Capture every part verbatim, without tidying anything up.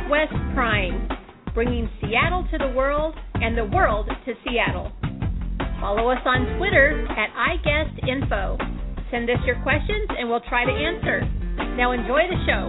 Northwest Prime, bringing Seattle to the world and the world to Seattle. Follow us on Twitter at iGuestInfo. Send us your questions and we'll try to answer. Now enjoy the show.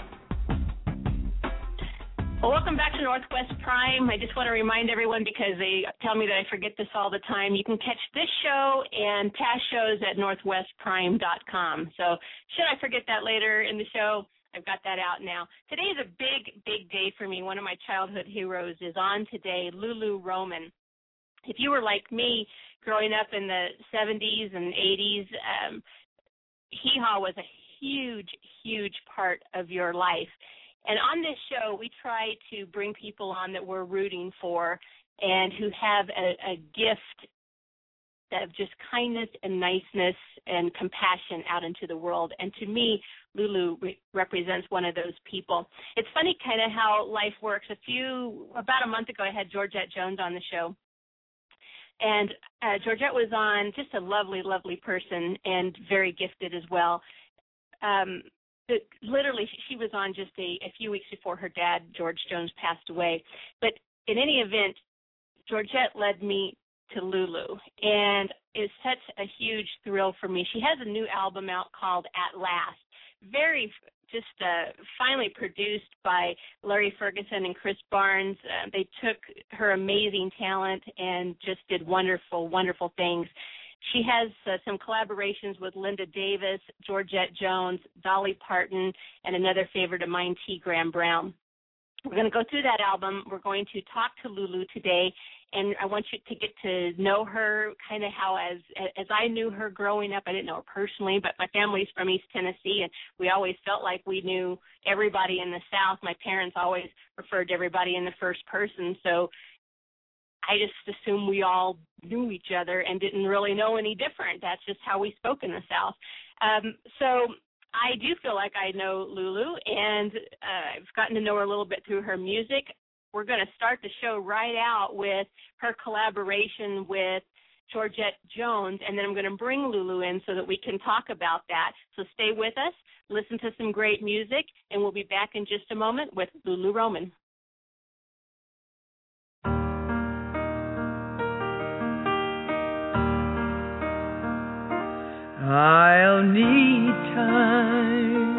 Well, welcome back to Northwest Prime. I just want to remind everyone, because they tell me that I forget this all the time, you can catch this show and past shows at northwest prime dot com. So should I forget that later in the show, I've got that out now. Today is a big, big day for me. One of my childhood heroes is on today, Lulu Roman. If you were like me growing up in the seventies and eighties, um, hee haw was a huge, huge part of your life. And on this show, we try to bring people on that we're rooting for and who have a, a gift of just kindness and niceness and compassion out into the world. And to me, Lulu re- represents one of those people. It's funny kind of how life works. A few, about a month ago, I had Georgette Jones on the show. And uh, Georgette was on, just a lovely, lovely person and very gifted as well. Um, But literally, she was on just a, a few weeks before her dad, George Jones, passed away. But in any event, Georgette led me to Lulu, and it's such a huge thrill for me. She has a new album out called At Last, very just uh, finally produced by Larry Ferguson and Chris Barnes. Uh, they took her amazing talent and just did wonderful, wonderful things. She has uh, some collaborations with Linda Davis, Georgette Jones, Dolly Parton, and another favorite of mine, T. Graham Brown. We're going to go through that album. We're going to talk to Lulu today, and I want you to get to know her kind of how as as I knew her growing up. I didn't know her personally, but my family's from East Tennessee, and we always felt like we knew everybody in the South. My parents always referred to everybody in the first person, so I just assumed we all knew each other and didn't really know any different. That's just how we spoke in the South. Um, so I do feel like I know Lulu, and uh, I've gotten to know her a little bit through her music. We're going to start the show right out with her collaboration with Georgette Jones, and then I'm going to bring Lulu in so that we can talk about that. So stay with us, listen to some great music, and we'll be back in just a moment with Lulu Roman. I'll need time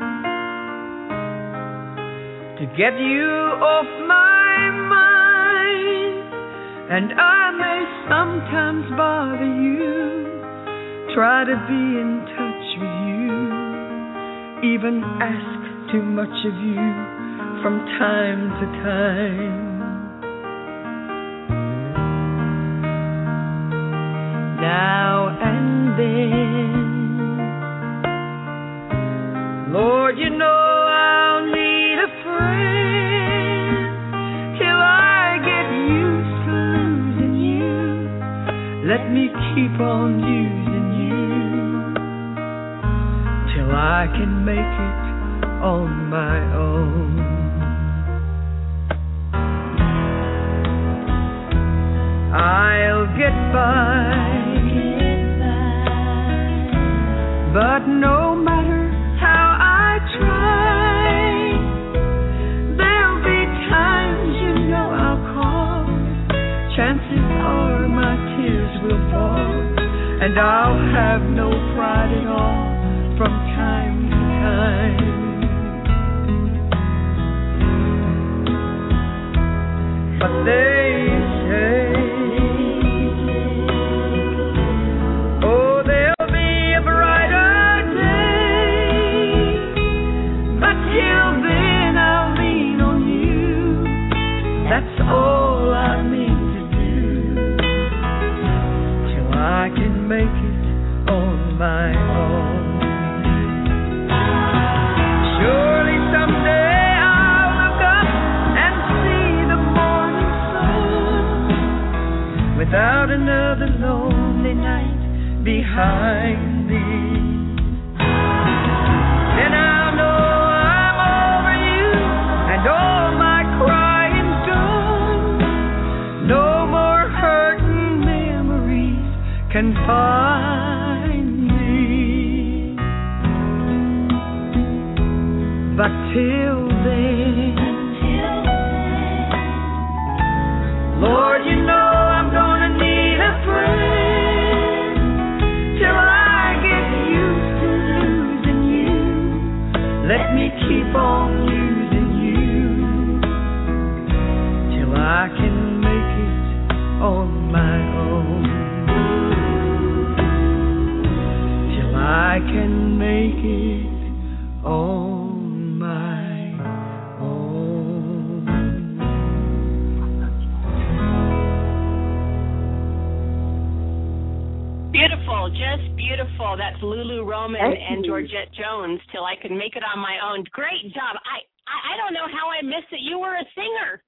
to get you off my mind, and I may sometimes bother you, try to be in touch with you, even ask too much of you from time to time. Now and then, Lord, you know I'll need a friend till I get used to losing you. Let me keep on using you till I can make it on my own. I'll get by, but no matter how I try, there'll be times you know I'll call. Chances are my tears will fall, and I'll have no pride at all from time to time. But they say, that's all I need to do till I can make it on my own. Surely someday I'll look up and see the morning sun without another lonely night behind me. Then I'll know I'm over you and all my cries. Can find me, but till then, let me keep on using you till I can make it on my own. Till I can make it on my own. Beautiful, just beautiful. That's Lulu Roman Thank and you. Georgette Jones, Till I Can Make It on My Own. Great job. I, I, I don't know how I missed it. You were a singer.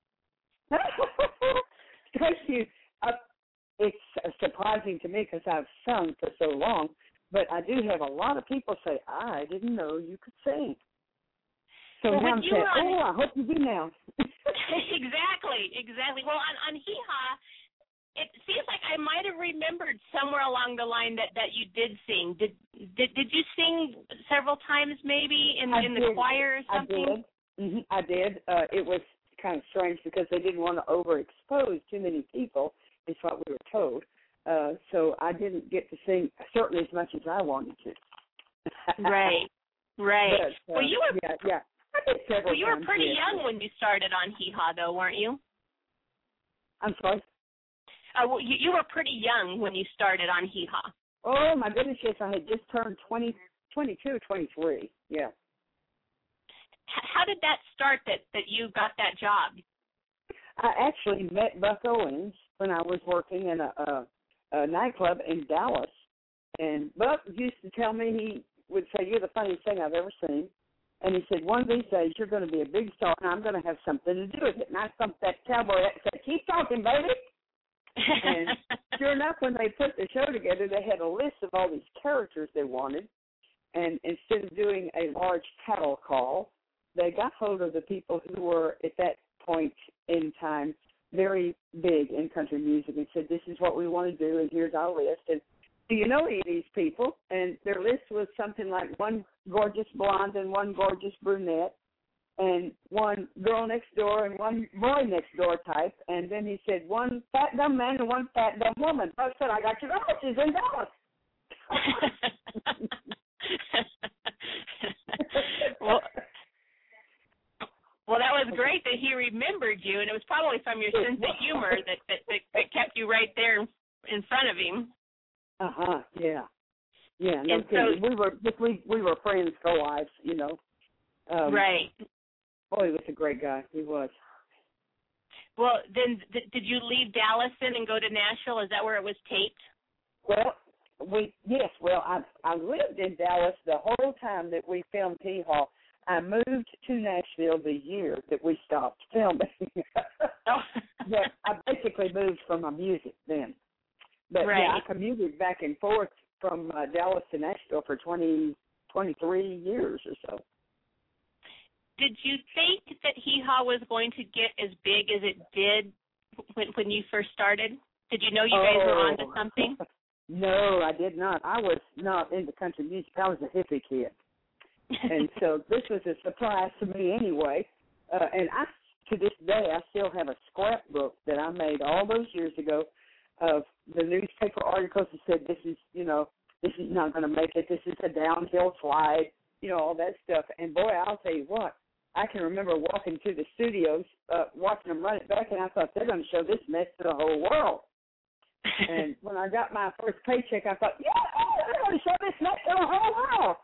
Thank you. Uh, it's uh, surprising to me because I've sung for so long, but I do have a lot of people say, I didn't know you could sing. So Well, now when I'm you saying, were on- oh, I hope you do now. Exactly, exactly. Well, on, on Hee Haw, it seems like I might have remembered somewhere along the line that, that you did sing. Did did did you sing several times maybe in, in the did. choir or something? I did. Mm-hmm. I did. Uh, it was kind of strange because they didn't want to overexpose too many people, is what we were told. Uh, so I didn't get to sing certainly as much as I wanted to. Right, right. But, uh, well, you were yeah, yeah. I did several well, you were times, pretty yes. young when you started on Hee Haw, though, weren't you? I'm sorry? Uh, well, you, you were pretty young when you started on Hee Haw. Oh, my goodness, yes, I had just turned twenty, twenty-two, twenty-three, yeah. H- how did that start that, that you got that job? I actually met Buck Owens when I was working in a, a, a nightclub in Dallas, and Buck used to tell me, he would say, you're the funniest thing I've ever seen, and he said, one of these days you're going to be a big star, and I'm going to have something to do with it. And I thumped that cowboy up and said, keep talking, baby. And sure enough, when they put the show together, they had a list of all these characters they wanted. And instead of doing a large cattle call, they got hold of the people who were, at that point in time, very big in country music and said, this is what we want to do, and here's our list. And do you know any of these people? And their list was something like one gorgeous blonde and one gorgeous brunette, and one girl next door and one boy next door type. And then he said one fat dumb man and one fat dumb woman. I said, I got your number. She's in Dallas. well, well, that was great that he remembered you, and it was probably from your sense of humor that, that, that, that kept you right there in front of him. Uh-huh, yeah. Yeah, no And kidding. so- we were we we were friends for life, you know. Um, right. Boy, he was a great guy. He was. Well, then th- did you leave Dallas then and go to Nashville? Is that where it was taped? Well, we yes. Well, I I lived in Dallas the whole time that we filmed Hee Haw. I moved to Nashville the year that we stopped filming. Oh. But I basically moved from my music then. But right. yeah, I commuted back and forth from uh, Dallas to Nashville for twenty, twenty-three years or so. Did you think that Hee Haw was going to get as big as it did when when you first started? Did you know you guys oh. were onto something? No, I did not. I was not into country music. I was a hippie kid. And so this was a surprise to me anyway. Uh, and I, to this day, I still have a scrapbook that I made all those years ago of the newspaper articles that said this is, you know, this is not going to make it. This is a downhill slide, you know, all that stuff. And, boy, I'll tell you what, I can remember walking to the studios, uh, watching them run it back, and I thought they're going to show this mess to the whole world. And when I got my first paycheck, I thought, yeah, they're going to show this mess to the whole world.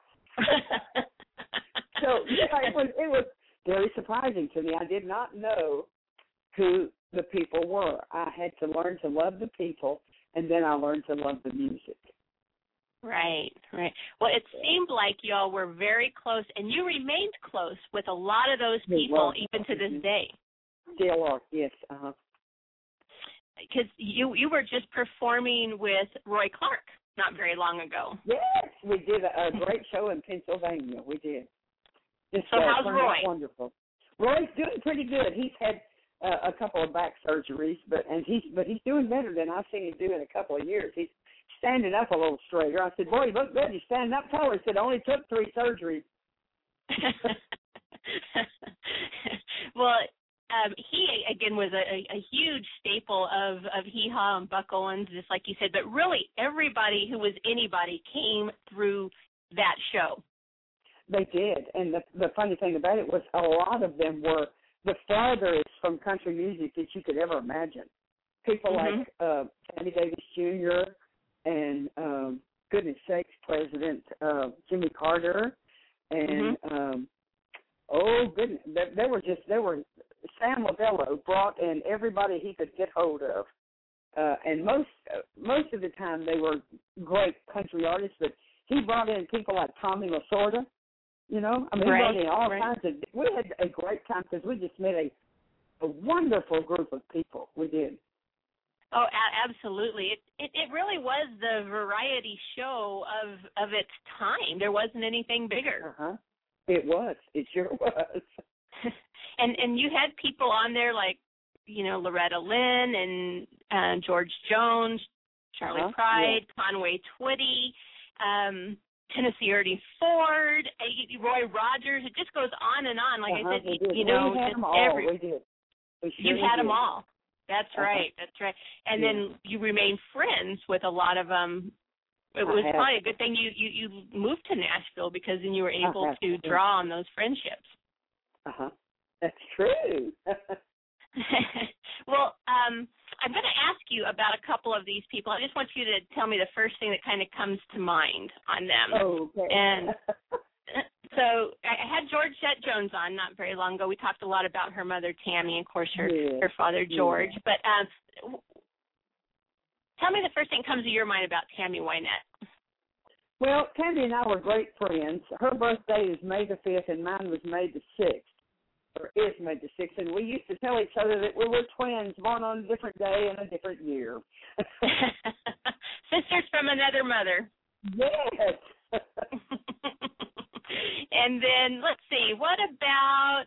So yeah, it was it was very surprising to me. I did not know who the people were. I had to learn to love the people, and then I learned to love the music. Right, right. Well, it seemed like y'all were very close, and you remained close with a lot of those people, even to this day. Still are, yes. Uh-huh. Because you you were just performing with Roy Clark not very long ago. Yes, we did a, a great show in Pennsylvania. We did. Just, so uh, how's Roy? Wonderful. Roy's doing pretty good. He's had uh, a couple of back surgeries, but and he's but he's doing better than I've seen him do in a couple of years. He's standing up a little straighter. I said, "Boy, you look good. You're standing up taller." He said, "It only took three surgeries." Well, um, he again was a, a huge staple of of Hee Haw and Buck Owens, just like you said. But really, everybody who was anybody came through that show. They did, and the the funny thing about it was a lot of them were the farthest from country music that you could ever imagine. People mm-hmm. like uh, Sammy Davis Junior and um, goodness sakes, President uh, Jimmy Carter, and mm-hmm. um, oh goodness, there, there were just there were Sam Lovello brought in everybody he could get hold of, uh, and most uh, most of the time they were great country artists, but he brought in people like Tommy Lasorda. You know, I mean, right, we brought in all right. kinds of. We had a great time because we just met a a wonderful group of people. We did. Oh, a- absolutely. It, it it really was the variety show of of its time. There wasn't anything bigger. Uh huh. It was. It sure was. and and you had people on there like, you know, Loretta Lynn and uh, George Jones, Charlie uh-huh. Pride, yeah. Conway Twitty. Um, Tennessee Ernie Ford, Roy Rogers. It just goes on and on. Like uh-huh, I said, you, you know, we had just them all. every, we did. We you sure had did. them all. That's uh-huh. right. That's right. And yeah. then you remained friends with a lot of them. It I was have. probably a good thing you, you, you moved to Nashville because then you were able to to. draw on those friendships. Uh-huh. That's true. Well, um, I'm going to ask you about a couple of these people. I just want you to tell me the first thing that kind of comes to mind on them. Oh, okay. And so I had Georgette Jones on not very long ago. We talked a lot about her mother, Tammy, and, of course, her, yeah. her father, George. Yeah. But um, tell me the first thing that comes to your mind about Tammy Wynette. Well, Tammy and I were great friends. Her birthday is May the fifth, and mine was May the sixth. Or is May the sixth, and we used to tell each other that we were twins, born on a different day and a different year. Sisters from another mother. Yes. And then, let's see, what about,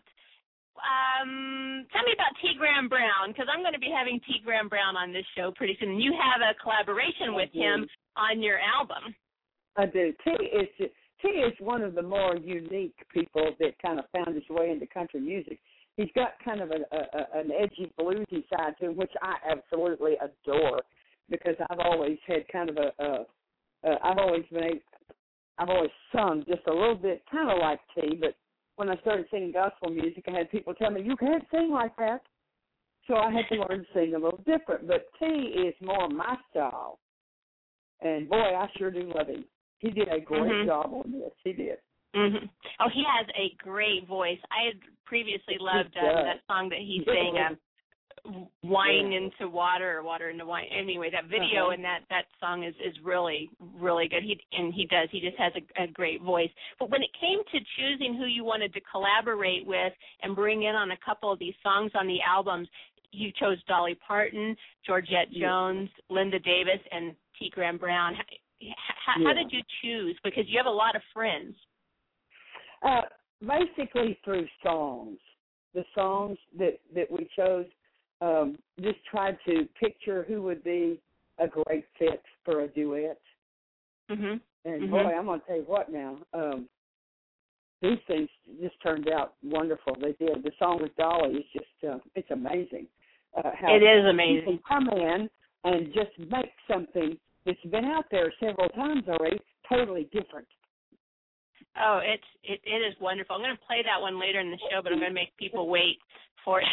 um, tell me about T. Graham Brown, because I'm going to be having T. Graham Brown on this show pretty soon. You have a collaboration with him on your album. I do. T is just, T is one of the more unique people that kind of found his way into country music. He's got kind of a, a, an edgy, bluesy side to him, which I absolutely adore because I've always had kind of a, a, a I've always been, a, I've always sung just a little bit, kind of like T. But when I started singing gospel music, I had people tell me you can't sing like that, so I had to learn to sing a little different. But T is more my style, and boy, I sure do love him. He did a great mm-hmm. job on this. He did. Mm-hmm. Oh, he has a great voice. I had previously loved uh, that song that he sang, um, "Wine yeah. into Water" or "Water into Wine." Anyway, that video uh-huh. and that, that song is, is really really good. He and he does. He just has a, a great voice. But when it came to choosing who you wanted to collaborate with and bring in on a couple of these songs on the albums, you chose Dolly Parton, Georgette Jones, yeah. Linda Davis, and T. Graham Brown. How, yeah. how did you choose? Because you have a lot of friends. Uh, basically through songs. The songs that, that we chose, um, just tried to picture who would be a great fit for a duet. Mm-hmm. And mm-hmm. boy, I'm going to tell you what now. Um, these things just turned out wonderful. They did. The song with Dolly is just, uh, it's amazing. Uh, how it is amazing. You can come in and just make something that's been out there several times already, totally different. Oh, it's it, it is wonderful. I'm going to play that one later in the show, but I'm going to make people wait for it.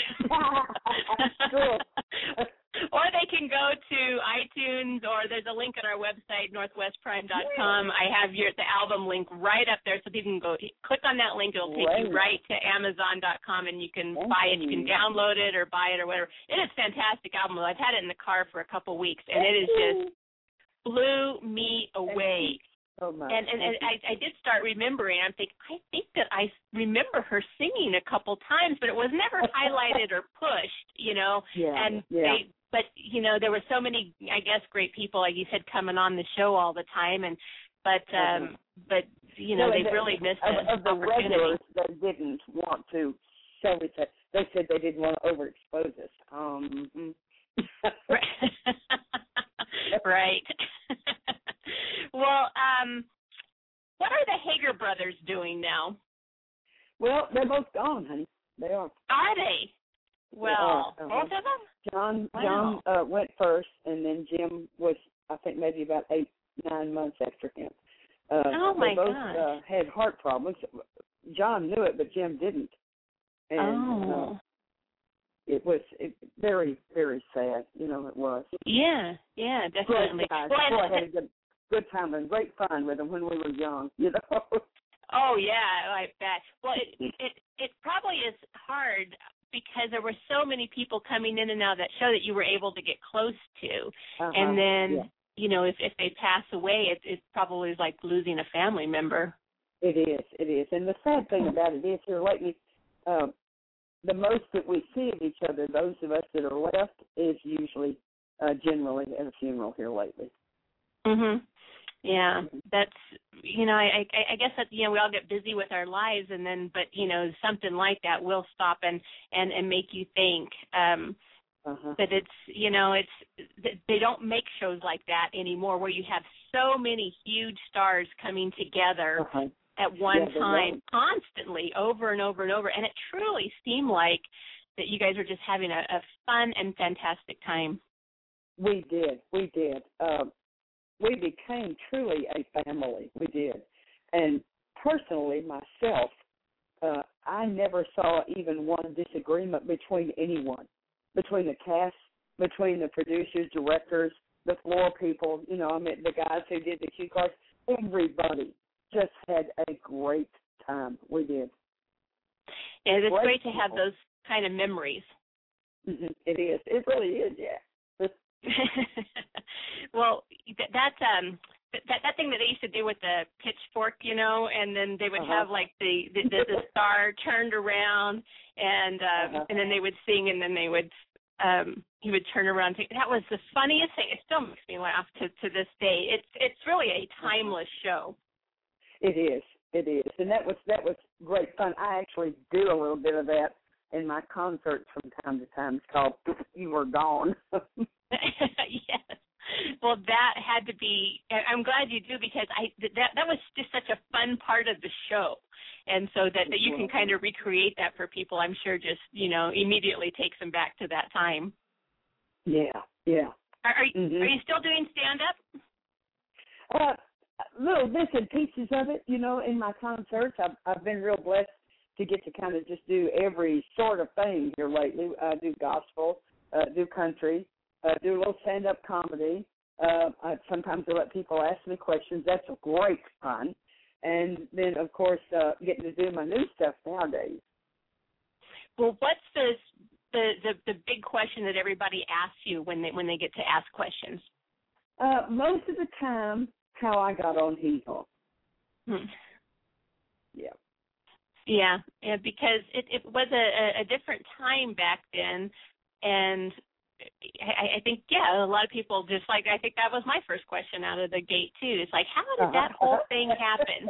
Cool. Or they can go to iTunes, or there's a link on our website, northwest prime dot com. I have your the album link right up there, so people can go click on that link. It'll take right. you right to amazon dot com, and you can Thank buy it. You. You can download it or buy it or whatever. It is a fantastic album. I've had it in the car for a couple weeks, and Thank it is you. just blew me away. So much. And and, and I, I did start remembering. I'm thinking, I think that I remember her singing a couple times, but it was never highlighted or pushed, you know. Yeah, and yeah. they, but you know, there were so many, I guess, great people, like you said, coming on the show all the time. And but um, mm-hmm. but you know, no, they the, really missed of, the of the opportunity. regulars that didn't want to. Shall we say? They said they didn't want to overexpose us. Um. right. right. Well, um, what are the Hager brothers doing now? Well, they're both gone, honey. They are. Are they? Well, they are. both of them? John wow. John uh, went first, and then Jim was, I think, maybe about eight, nine months after him. Uh, oh my they both gosh. uh, had heart problems. John knew it, but Jim didn't. And oh. uh, it was it, very, very sad. You know, it was. Yeah, yeah, definitely. Great guys. Well, Boy, I had a good, good time and great fun with them when we were young. You know. Oh yeah, I bet. Well, it it it probably is hard because there were so many people coming in and out of that show that you were able to get close to, Uh-huh. and then yeah. you know if if they pass away, it it probably is like losing a family member. It is, it is, and the sad thing about it is here lately, uh, the most that we see of each other, those of us that are left, is usually uh, generally at a funeral here lately. Mhm. Yeah, that's you know I, I I guess that you know we all get busy with our lives and then but you know something like that will stop and and and make you think. Um, uh-huh. But it's you know it's they don't make shows like that anymore where you have so many huge stars coming together Uh-huh. at one yeah, time constantly over and over and over, and it truly seemed like that you guys were just having a, a fun and fantastic time. We did, we did. Um, we became truly a family. We did. And personally, myself, uh, I never saw even one disagreement between anyone, between the cast, between the producers, directors, the floor people, you know, I mean, the guys who did the cue cards, everybody just had a great time. We did. Yeah, it's great, great to have those kind of memories. Mm-hmm. It is. It really is, yeah. Well, that, that's um that that thing that they used to do with the pitchfork, you know, and then they would uh-huh. have like the the, the, the star turned around, and um, uh-huh. and then they would sing, and then they would um he would turn around. That was the funniest thing. It still makes me laugh to to this day. It's it's really a timeless show. It is. It is, and that was that was great fun. I actually do a little bit of that in my concerts from time to time. It's called "You Were Gone." Yes. Well, that had to be. I'm glad you do because I that that was just such a fun part of the show, and so that, that you can kind of recreate that for people. I'm sure just you know immediately takes them back to that time. Yeah, yeah. Are are, mm-hmm. are you still doing stand up? Uh, little bits and pieces of it, you know, in my concerts. I've I've been real blessed to get to kind of just do every sort of thing here lately. I do gospel, uh, do country. Uh, do a little stand-up comedy. Uh, I, sometimes I let people ask me questions. That's great fun. And then, of course, uh, getting to do my new stuff nowadays. Well, what's the, the the the big question that everybody asks you when they when they get to ask questions? Uh, most of the time, how I got on Hee Haw. Hmm. Yeah. Yeah, yeah, because it, it was a, a different time back then, and I, I think, yeah, a lot of people just like, I think that was my first question out of the gate, too. It's like, how did that whole thing happen?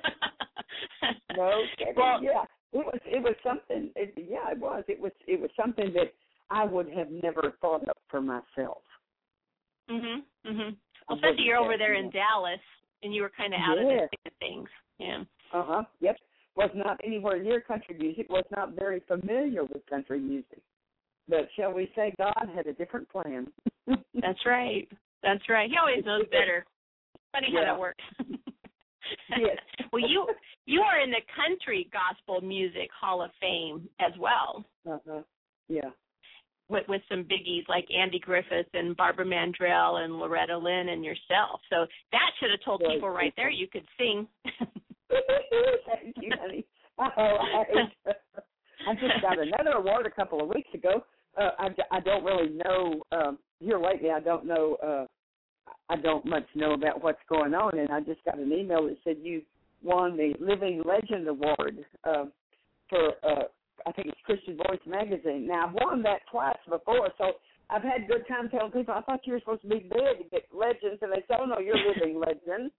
No kidding. Well, yeah, it was, it was something, it, yeah, it was. It was, it was something that I would have never thought of for myself. Mhm, mhm. Well, especially you're over there in Dallas, and you were kind of out yeah. of the thick of things. Yeah. Uh-huh, yep. Was not anywhere near country music, was not very familiar with country music. But shall we say God had a different plan? That's right. That's right. He always knows better. Funny how yeah. that works. Yes. Well, you you are in the Country Gospel Music Hall of Fame as well. Uh-huh. Yeah. With with some biggies like Andy Griffith and Barbara Mandrell and Loretta Lynn and yourself. So that should have told Great people right people. there you could sing. Thank you, honey. All right. I just got another award a couple of weeks ago. Uh, I, I don't really know, um, here lately I don't know, uh, I don't much know about what's going on, and I just got an email that said you won the Living Legend Award uh, for, uh, I think it's Christian Voice Magazine. Now, I've won that twice before, so I've had good time telling people, I thought you were supposed to be dead to get legends, and they say, oh, no, you're Living Legend.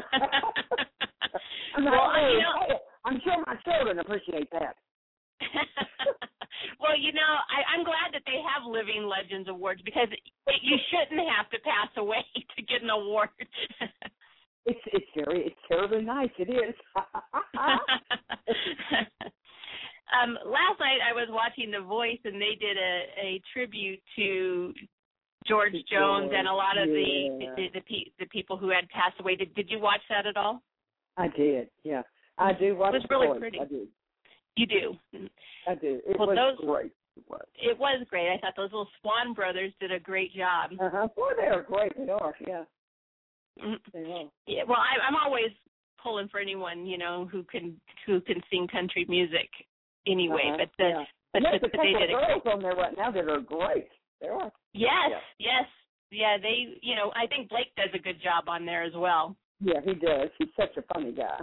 I'm like, well, hey, you know, hey, I'm sure my children appreciate that. Well, you know, I, I'm glad that they have Living Legends Awards because it, you shouldn't have to pass away to get an award. It's it's very it's terribly nice. It is. um, last night I was watching The Voice and they did a, a tribute to George Jones and a lot of yeah. the the, the the people who had passed away. Did Did you watch that at all? I did, yeah. I do watch It was really boys. pretty. I do. You do. I do. It well, was those, great. It was. It was great. I thought those little Swan brothers did a great job. Uh-huh. Boy, they are great. They are, yeah. Mm-hmm. They are. Yeah. Well, I, I'm always pulling for anyone, you know, who can who can sing country music anyway. Uh-huh. But the yeah. but, There's but, a but couple they did of a girls great. on there right now that are great. They are. Yes. Yeah. Yes. Yeah. They. You know, I think Blake does a good job on there as well. Yeah, he does. He's such a funny guy.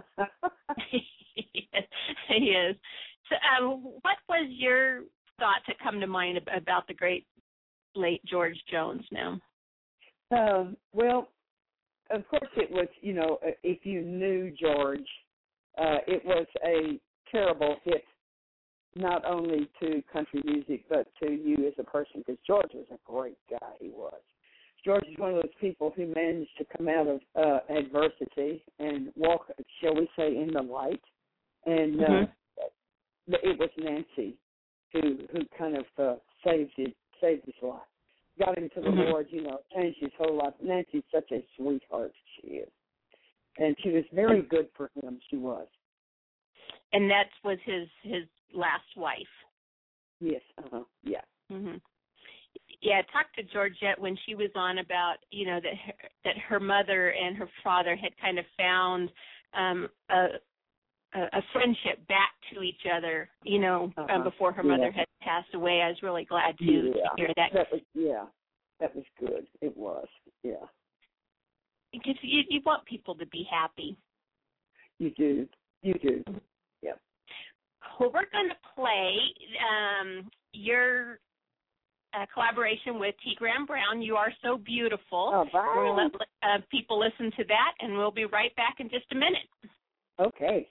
He is. So, um, what was your thought to come to mind about the great late George Jones now? Um, well, of course it was, you know, if you knew George, uh, it was a terrible hit, not only to country music, but to you as a person, because George was a great guy, he was. George is one of those people who managed to come out of uh, adversity and walk, shall we say, in the light. And mm-hmm. uh, it was Nancy who who kind of uh, saved his saved his life, got him to the mm-hmm. Lord. You know, changed his whole life. Nancy's such a sweetheart, she is, and she was very good for him. She was. And that was his his last wife. Yes. Uh huh. Yeah. Mm-hmm. Yeah, I talked to Georgette when she was on about, you know, that her, that her mother and her father had kind of found um, a, a friendship back to each other, you know, uh-huh. um, before her mother yeah. had passed away. I was really glad to, yeah. to hear that. that was, yeah, that was good. It was, yeah. Because you, you want people to be happy. You do. You do. Yeah. Well, we're going to play um, your... Uh, collaboration with T. Graham Brown, You Are So Beautiful. Oh, bye. We're going to let uh, people listen to that, and we'll be right back in just a minute. Okay.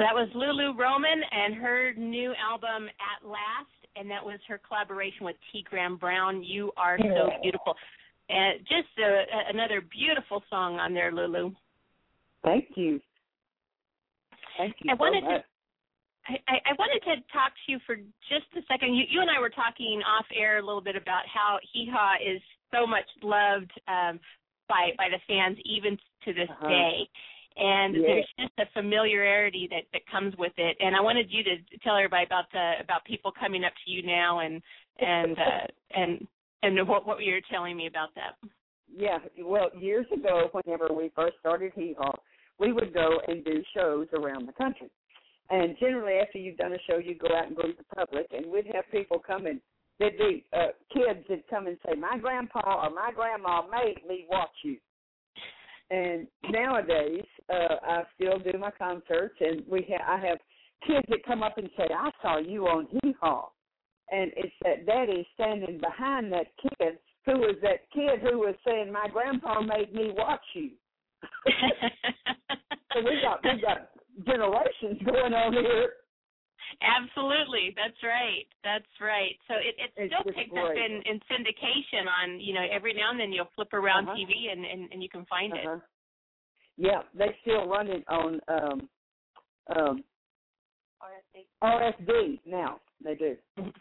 that was Lulu Roman and her new album, At Last, and that was her collaboration with T. Graham Brown, You Are So Beautiful. And just a, another beautiful song on there, Lulu. Thank you. Thank you I so wanted much. to, I, I wanted to talk to you for just a second. You, you and I were talking off air a little bit about how Hee Haw is so much loved um, by by the fans even to this uh-huh. day. And yes. there's just a familiarity that, that comes with it. And I wanted you to tell everybody about the about people coming up to you now and and uh, and and what what you were telling me about that. Yeah, well, years ago, whenever we first started Hee Haw, we would go and do shows around the country. And generally, after you've done a show, you go out and greet the public, and we'd have people come and there'd be uh, kids that come and say, "My grandpa or my grandma made me watch you." And nowadays, uh, I still do my concerts, and we ha- I have kids that come up and say, "I saw you on Hee Haw," and it's that daddy standing behind that kid who was that kid who was saying, "My grandpa made me watch you." So we got we got generations going on here. Absolutely, that's right. That's right. So it, it It's still just picks great. up in, in syndication on, you know, every now and then you'll flip around Uh-huh. T V and, and, and you can find uh-huh. it. Yeah, they still run it on um, um, R S D now. They do.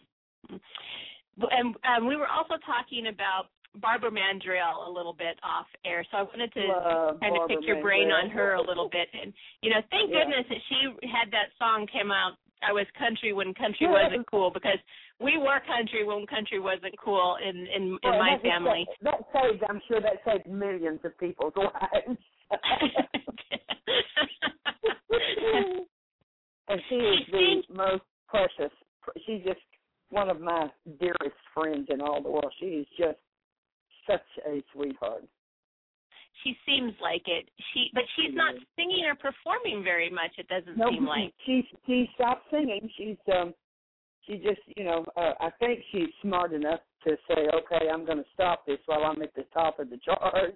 And um, we were also talking about Barbara Mandrell a little bit off air, so I wanted to Love kind of Barbara pick your brain Mandrell. on her a little bit. And, you know, thank Yeah. goodness that she had that song came out, I Was Country When Country Yeah. Wasn't Cool, because we were country when country wasn't cool in, in, in Well, my that just family. Saved, that saved, I'm sure that saved millions of people's lives. And she is the most precious. She's just one of my dearest friends in all the world. She is just such a sweetheart. She seems like it. She, but she's not singing or performing very much. It doesn't No, seem like. she she stopped singing. She's um she just you know uh, I think she's smart enough to say, okay, I'm going to stop this while I'm at the top of the charts.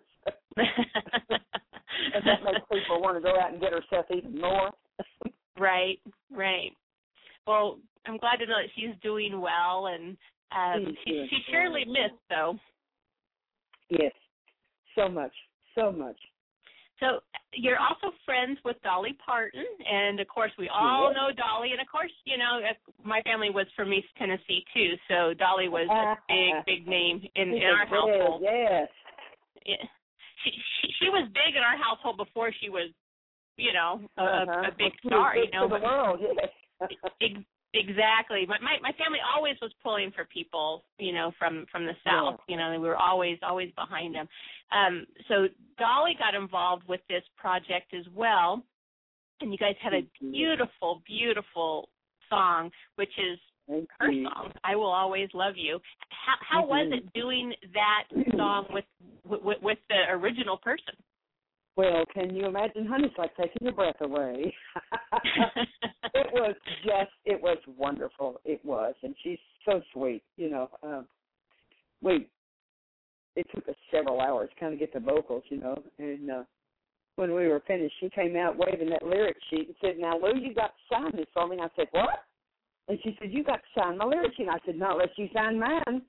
And that makes people want to go out and get herself even more. Right, right. Well, I'm glad to know that she's doing well, and um, she, she's surely missed, though. Yes, so much, so much. So you're also friends with Dolly Parton, and, of course, we all yes. know Dolly. And, of course, you know, my family was from East Tennessee, too, so Dolly was a big, big name in, in our household. Yes. Yeah. She, she, she was big in our household before she was, you know, a, uh-huh. a big star, you know. To the world, yes. Exactly. My, my my family always was pulling for people, you know, from, from the South. Yeah. You know, we were always, always behind them. Um, so Dolly got involved with this project as well, and you guys had a beautiful, beautiful song, which is Thank her you. song, I Will Always Love You. How, how was it doing that song with, with, with the original person? Well, can you imagine, honey? It's like taking your breath away. It was just, it was wonderful. It was, and she's so sweet. You know, um, we, it took us several hours to kind of get the vocals, you know, and uh, when we were finished, she came out waving that lyric sheet and said, "Now, Lou, you got to sign this for me." And I said, "What?" And she said, "You got to sign my lyric sheet." And I said, "Not unless you sign mine."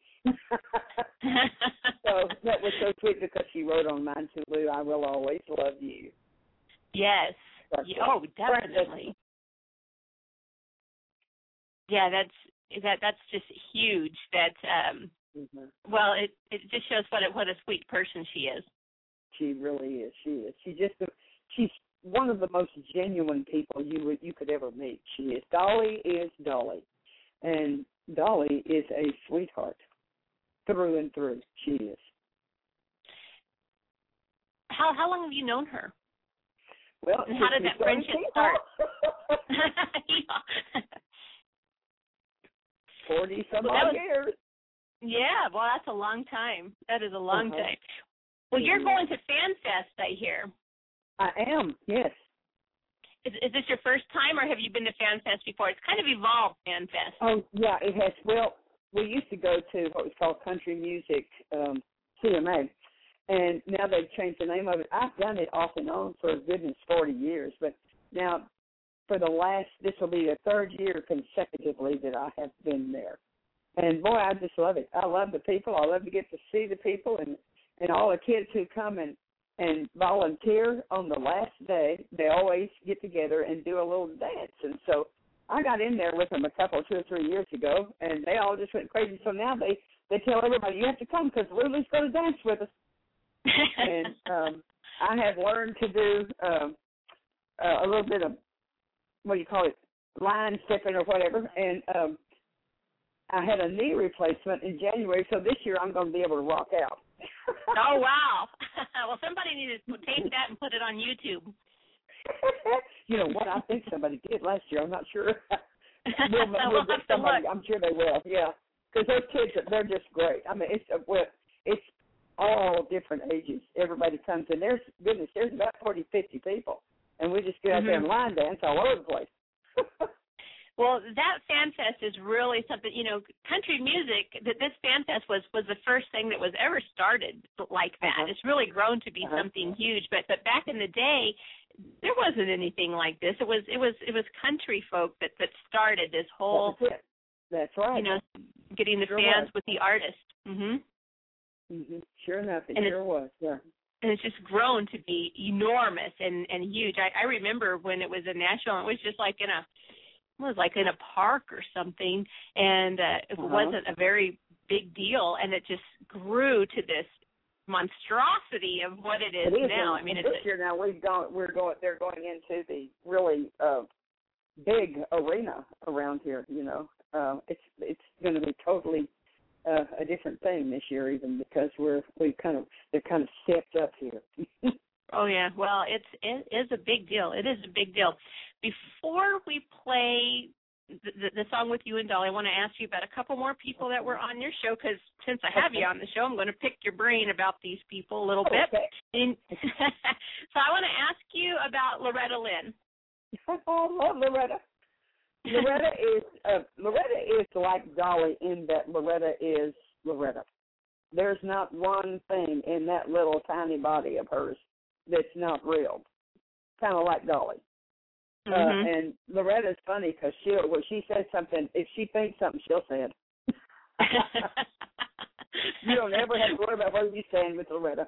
So that was so sweet because she wrote on mine too, Lou, "I will always love you." Yes. Yeah, oh, definitely. Yeah, that's that. That's just huge. That um, mm-hmm. Well, it it just shows what a, what a sweet person she is. She really is. She is. She just she's one of the most genuine people you would you could ever meet. She is. Dolly is Dolly, and Dolly is a sweetheart through and through. She is. How how long have you known her? Well, and how did that friendship start? Forty some well, odd was, years. Yeah, well, that's a long time. That is a long uh-huh. time. Well, you're going to FanFest, I hear. I am. Yes. Is, is this your first time, or have you been to FanFest before? It's kind of evolved, FanFest. Oh yeah, it has. Well, we used to go to what was called Country Music um, C M A. And now they've changed the name of it. I've done it off and on for goodness forty years, but now for the last, this will be the third year consecutively that I have been there. And, boy, I just love it. I love the people. I love to get to see the people and, and all the kids who come and, and volunteer on the last day. They always get together and do a little dance. And so I got in there with them a couple, two or three years ago, and they all just went crazy. So now they, they tell everybody, you have to come because Lulu's going to dance with us. And um, I have learned to do um, uh, a little bit of, what do you call it, line stepping or whatever. And um, I had a knee replacement in January, so this year I'm going to be able to rock out. Oh, wow. Well, somebody needed to take that and put it on YouTube. You know what? I think somebody did last year. I'm not sure. we'll, we'll we'll get somebody. I'm sure they will. Yeah, because those kids, they're just great. I mean, it's well, it's all different ages. Everybody comes in. There's goodness, there's about forty, fifty people, and we just get out mm-hmm. there and line dance all over the place. Well, that Fan Fest is really something, you know, country music, that this Fan Fest was, was the first thing that was ever started like that. Uh-huh. It's really grown to be uh-huh. something huge. But but back in the day, there wasn't anything like this. It was it was it was country folk that, that started this whole That's, That's right. You know, getting the sure fans was. with the artist. Mhm. Mhm. Sure enough, it and sure was. Yeah. And it's just grown to be enormous and, and huge. I, I remember when it was a national, it was just like in a It was like in a park or something, and uh, it uh-huh. wasn't a very big deal, and it just grew to this monstrosity of what it is, it is now. And, I mean, this it's year now we've gone, we're going, they're going into the really uh, big arena around here. You know, uh, it's it's going to be totally uh, a different thing this year, even because we're we kind of they're kind of stepped up here. Oh, yeah. Well, it's, it is a big deal. It is a big deal. Before we play the, the, the song with you and Dolly, I want to ask you about a couple more people that were on your show, because since I have okay. you on the show, I'm going to pick your brain about these people a little okay. bit. And so I want to ask you about Loretta Lynn. I love Loretta. Loretta is uh, Loretta is like Dolly in that Loretta is Loretta. There's not one thing in that little tiny body of hers that's not real, kind of like Dolly. Mm-hmm. Uh, and Loretta's funny because she'll, when she says something, if she thinks something, she'll say it. You don't ever have to worry about what you're saying with Loretta.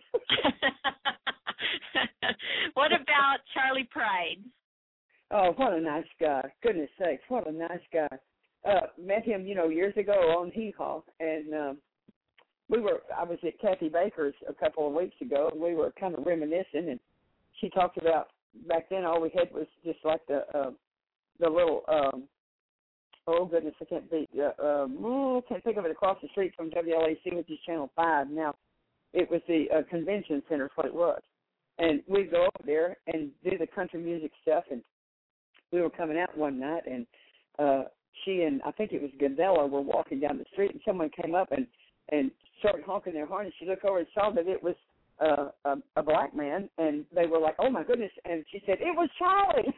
What about Charlie Pride? Oh, what a nice guy. Goodness sakes, what a nice guy. Uh, met him, you know, years ago on Hee Haw, and um, we were, I was at Kathy Baker's a couple of weeks ago, and we were kind of reminiscing, and she talked about, back then all we had was just like the uh, the little, um, oh goodness, I can't think, uh, um, oh, can't think of it, across the street from W L A C, which is Channel five. Now, it was the uh, convention center is what it was. And we'd go over there and do the country music stuff, and we were coming out one night, and uh, she and I think it was Gonzalo were walking down the street, and someone came up and, and started honking their horn, and she looked over and saw that it was uh, a, a black man, and they were like, oh, my goodness, and she said, it was Charlie.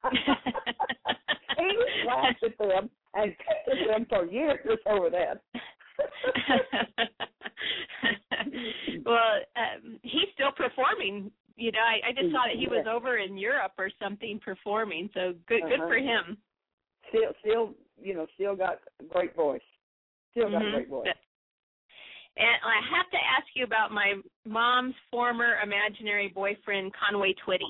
He laughed at them and picked at them for years over that. Well, um, he's still performing. You know, I, I just saw that he was over in Europe or something performing, so good uh-huh. good for him. Still, still, you know, still got a great voice. Still got mm-hmm. a great voice. And I have to ask you about my mom's former imaginary boyfriend, Conway Twitty.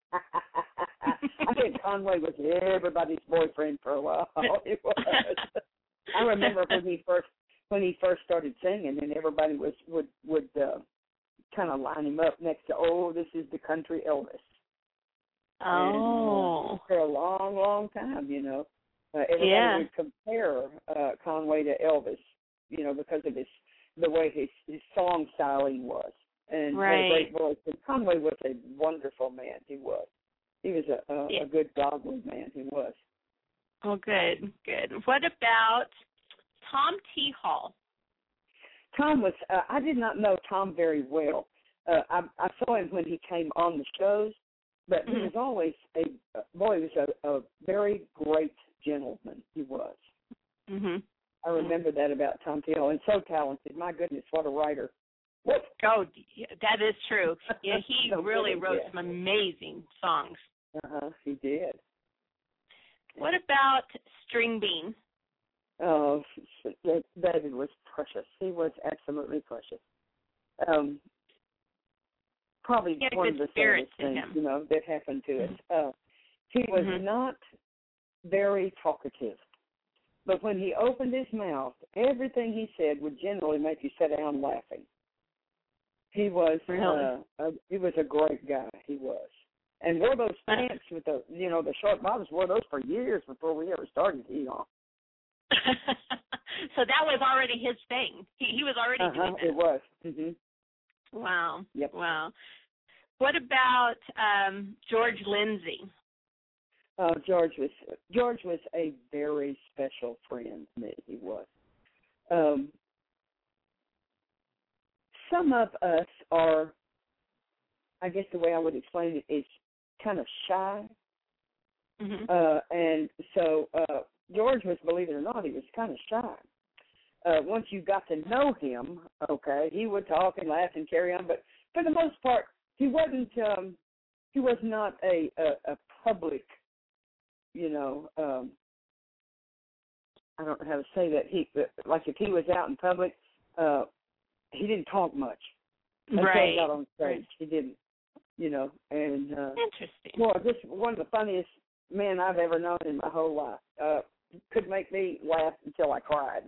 I think Conway was everybody's boyfriend for a while. He was. I remember when he first when he first started singing, and everybody was would would uh, kind of line him up next to, oh, this is the country Elvis. Oh, and, uh, for a long, long time, you know, uh, everybody yeah. would compare uh, Conway to Elvis, you know, because of his the way his his song styling was. And right. what a great voice. And Conway was a wonderful man. He was. He was a, a, yeah. a good godly man. He was. Oh, good, good. What about Tom T. Hall? Tom was. Uh, I did not know Tom very well. Uh, I, I saw him when he came on the shows, but mm-hmm. he was always a boy. He was a, a very great gentleman. He was. Mm-hmm. I remember that about Tom T. Hall, and so talented. My goodness, what a writer. Oh, that is true. Yeah, he so really good, wrote yeah. some amazing songs. Uh-huh, he did. What about String Bean? Oh, David was precious. He was absolutely precious. Um, probably one of the saddest things, you know, that happened to us. Uh, he was mm-hmm. not very talkative, but when he opened his mouth, everything he said would generally make you sit down laughing. He was, really? uh, a, he was a great guy. He was, and wore those pants with the, you know, the short bottoms. Wore those for years before we ever started heat on. So that was already his thing. He, he was already uh-huh, doing that. It was. Mm-hmm. Wow. Yep. Wow. What about um, George Lindsay? Uh, George was George was a very special friend to me. He was. Um, some of us are, I guess the way I would explain it is kind of shy. Mm-hmm. Uh, and so uh, George was, believe it or not, he was kind of shy. Uh, once you got to know him, okay, he would talk and laugh and carry on, but for the most part, he wasn't. Um, he was not a, a, a public, you know. Um, I don't know how to say that. He like if he was out in public, uh, he didn't talk much. Until right. he got on stage, right. he didn't. You know, and uh, interesting. Well, just one of the funniest men I've ever known in my whole life. Uh, could make me laugh until I cried.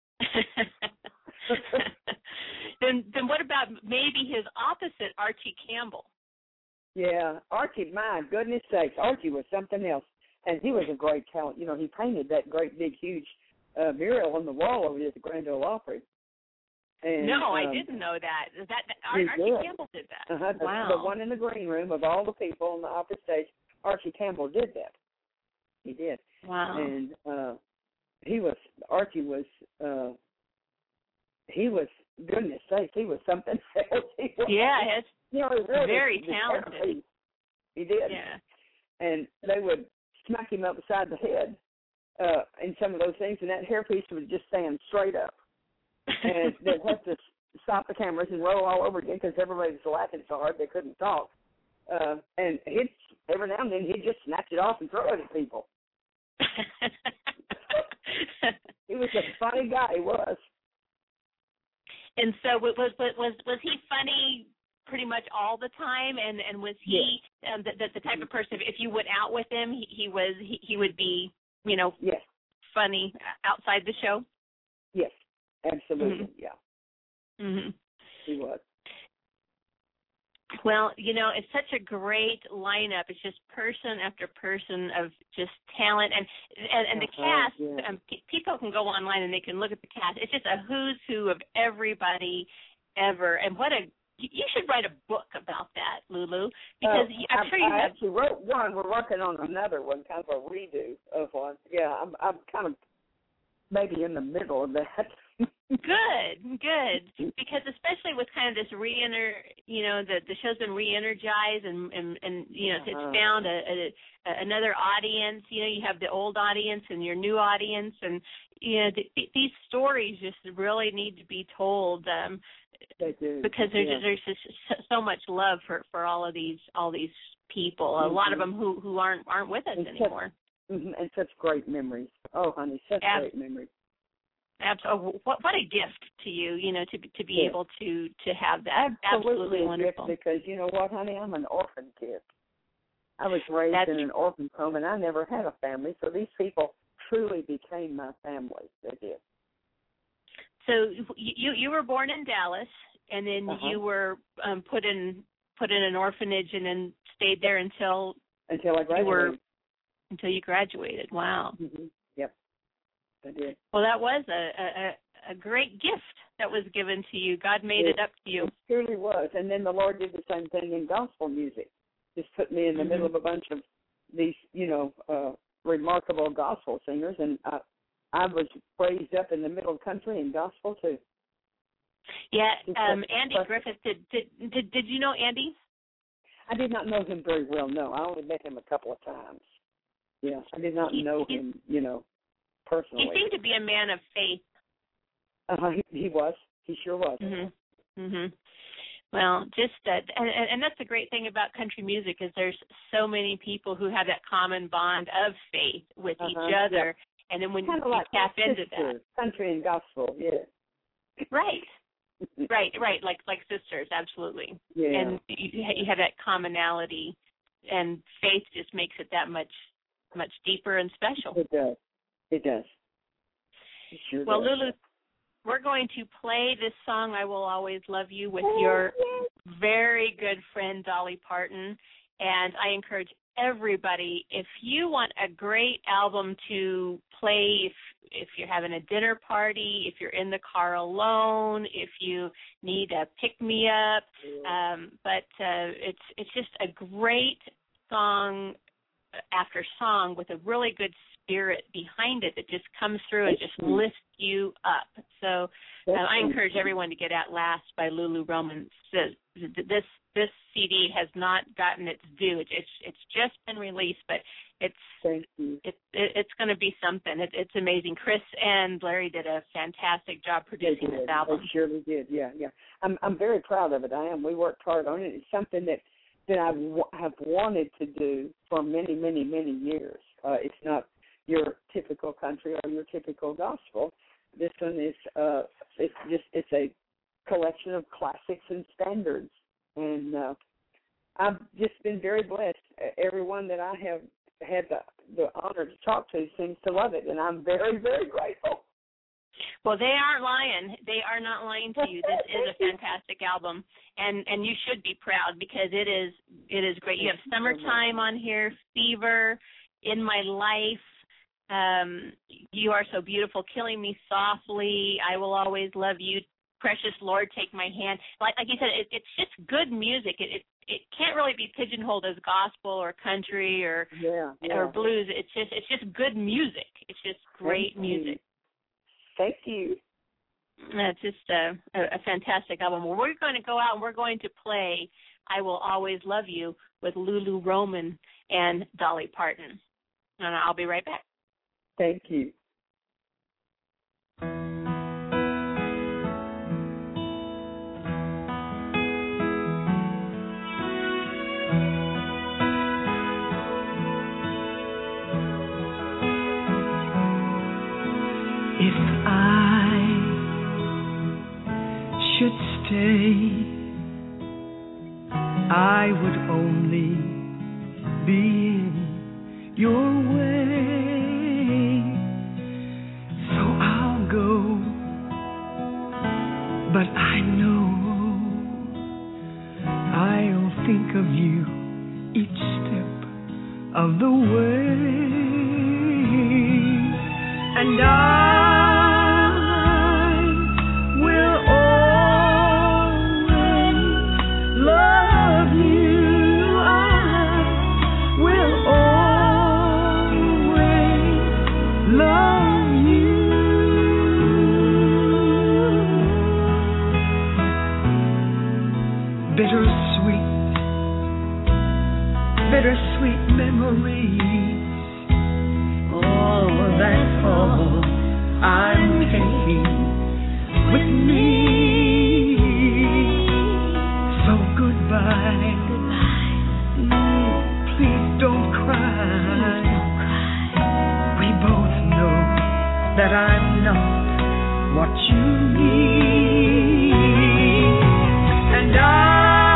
then, then what about maybe his opposite, Archie Campbell? Yeah, Archie. My goodness sakes, Archie was something else, and he was a great talent. You know, he painted that great big huge uh, mural on the wall over there at the Grand Ole Opry. And, no, um, I didn't know that. Is that, that Ar- Archie did. Campbell did that? Uh-huh. The, wow. The one in the green room of all the people on the opera stage, Archie Campbell did that. He did. Wow. And uh, he was Archie was uh, he was goodness sakes, he was something else. He was, yeah, it's you know, he really very was, talented. He did. Yeah. And they would smack him upside the head uh, in some of those things, and that hairpiece would just stand straight up. And they'd have to stop the cameras and roll all over again because everybody was laughing so hard they couldn't talk. Uh, and he'd, every now and then he'd just snatch it off and throw it at people. He was a funny guy, he was. And so was was was was he funny pretty much all the time? And, and was he yes. um, the, the the type of person, if you went out with him, he, he was he, he would be, you know, yes. funny outside the show? Yes, absolutely, mm-hmm. yeah. Mm-hmm. He was. Well, you know, it's such a great lineup. It's just person after person of just talent, and and, and the uh-huh, cast. yeah. Um, p- people can go online and they can look at the cast. It's just a who's who of everybody ever. And what a you should write a book about that, Lulu, because uh, I'm sure you I, have. I actually wrote one. We're working on another one, kind of a redo of one. Yeah, I'm I'm kind of maybe in the middle of that. Good, good. Because especially with kind of this re-ener, you know, the the show's been re-energized and and, and you know, uh-huh. it's found a, a, a another audience. You know, you have the old audience and your new audience, and you know, th- th- these stories just really need to be told. Um, they do. Because there's yeah. there's just so much love for, for all of these all these people. Mm-hmm. A lot of them who, who aren't aren't with us and anymore. Such, and such great memories. Oh, honey, such Ab- great memories. Absolutely. What what a gift to you, you know, to to be yeah. able to, to have that. Absolutely, Absolutely wonderful. Because you know what, honey, I'm an orphan kid. I was raised That's, in an orphan home, and I never had a family. So these people truly became my family. They did. So you you were born in Dallas, and then uh-huh. you were um, put in put in an orphanage, and then stayed there until until I graduated. You were, until you graduated. Wow. Mm-hmm. Yep. I did. Well, that was a, a, a great gift that was given to you. God made it, it up to you. It truly was. And then the Lord did the same thing in gospel music. Just put me in the mm-hmm. middle of a bunch of these, you know, uh, remarkable gospel singers, and I, I was raised up in the middle country in gospel too. Yeah, um, Andy Griffith. Did, did did did you know Andy? I did not know him very well. No, I only met him a couple of times. Yeah, I did not he, know he, him, you know, personally. He seemed to be a man of faith. Uh-huh, he, he was. He sure was. Mm-hmm. Mm-hmm. Well, just that, and, and that's the great thing about country music is there's so many people who have that common bond of faith with uh-huh, each other, yeah. and then when kind you of like tap into sisters, that, country and gospel, yeah. Right, right, right, like like sisters, absolutely. Yeah. And you, you have that commonality, and faith just makes it that much much deeper and special. It does. It does. It sure well, does. Lulu, we're going to play this song, I Will Always Love You, with your very good friend, Dolly Parton. And I encourage everybody, if you want a great album to play, if, if you're having a dinner party, if you're in the car alone, if you need a pick-me-up, um, but uh, it's it's just a great song after song with a really good spirit behind it that just comes through and just lifts you up. So uh, I encourage everyone to get At Last by Lulu Roman. This this C D has not gotten its due. It's it's just been released, but it's Thank you. It, it, it's going to be something. It, it's amazing. Chris and Larry did a fantastic job producing this album. They surely did. Yeah, yeah. I'm I'm very proud of it. I am. We worked hard on it. It's something that that I w- have wanted to do for many, many, many years. Uh, it's not your typical country or your typical gospel. This one is uh, it's just it's a collection of classics and standards, and uh, I've just been very blessed. Everyone that I have had the, the honor to talk to seems to love it, and I'm very, very grateful. Well, they aren't lying. They are not lying to you. This is a fantastic album, and and you should be proud because it is it is great. You have Summertime on here, Fever, In My Life, um, You Are So Beautiful, Killing Me Softly, I Will Always Love You, Precious Lord, Take My Hand. Like like you said, it, it's just good music. It, it it can't really be pigeonholed as gospel or country or yeah, yeah. or blues. It's just it's just good music. It's just great Thank music. You. Thank you. It's just a, a, a fantastic album. Well, we're going to go out and we're going to play I Will Always Love You with Lulu Roman and Dolly Parton. And I'll be right back. Thank you. If I should stay, I would only be in your way. So I'll go, but I know I'll think of you each step of the way. And I bittersweet memories. Oh, that's all I'm taking with me. So goodbye. Mm, please don't cry. We both know that I'm not what you need. And I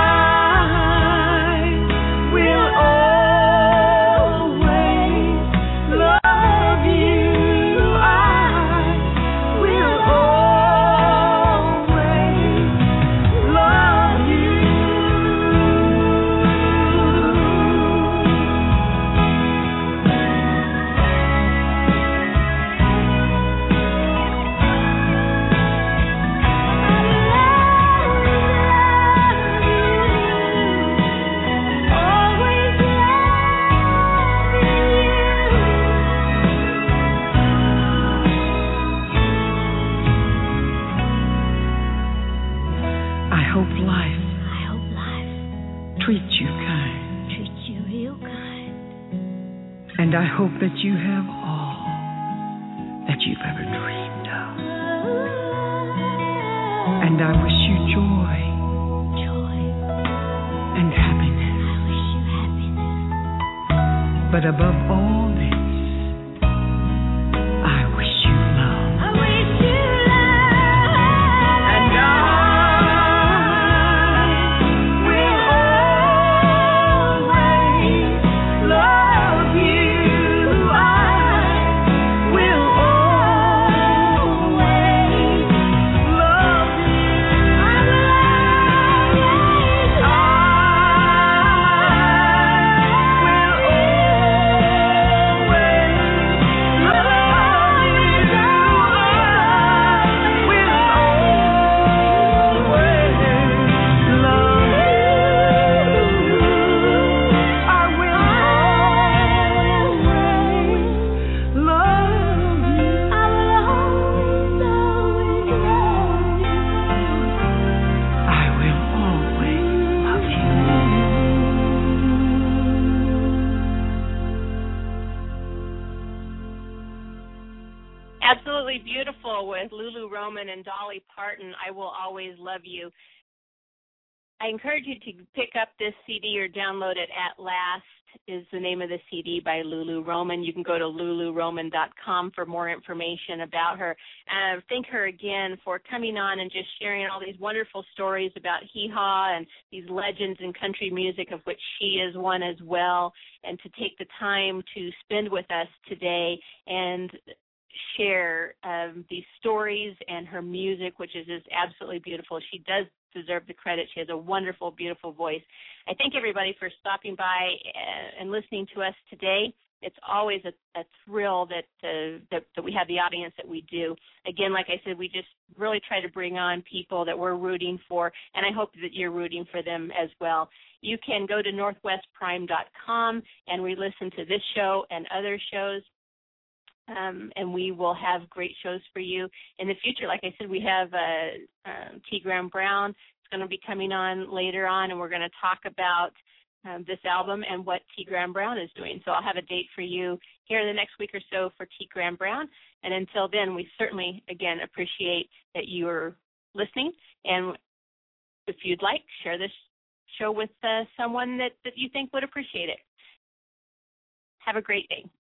and I hope that you have all that you've ever dreamed of. And I wish you joy, joy and happiness. I wish you happiness. But above all this, I wish you love. I wish you love. And I will always love you. I will always love you. I Absolutely beautiful with Lulu Roman and Dolly Parton, I Will Always Love You. I encourage you to pick up this C D or download it. At Last is the name of the C D by Lulu Roman. You can go to lulu roman dot com for more information about her. Uh, thank her again for coming on and just sharing all these wonderful stories about hee-haw and these legends in country music, of which she is one as well, and to take the time to spend with us today and share um, these stories and her music, which is just absolutely beautiful. She does deserve the credit. She has a wonderful, beautiful voice. I thank everybody for stopping by and listening to us today. It's always a, a thrill that, uh, that that we have the audience that we do. Again, like I said, we just really try to bring on people that we're rooting for, and I hope that you're rooting for them as well. You can go to northwest prime dot com and re-listen to this show and other shows. Um, and we will have great shows for you in the future. Like I said, we have uh, uh, T. Graham Brown. It's going to be coming on later on, and we're going to talk about um, this album and what T. Graham Brown is doing. So I'll have a date for you here in the next week or so for T. Graham Brown. And until then, we certainly, again, appreciate that you're listening. And if you'd like, share this show with uh, someone that, that you think would appreciate it. Have a great day.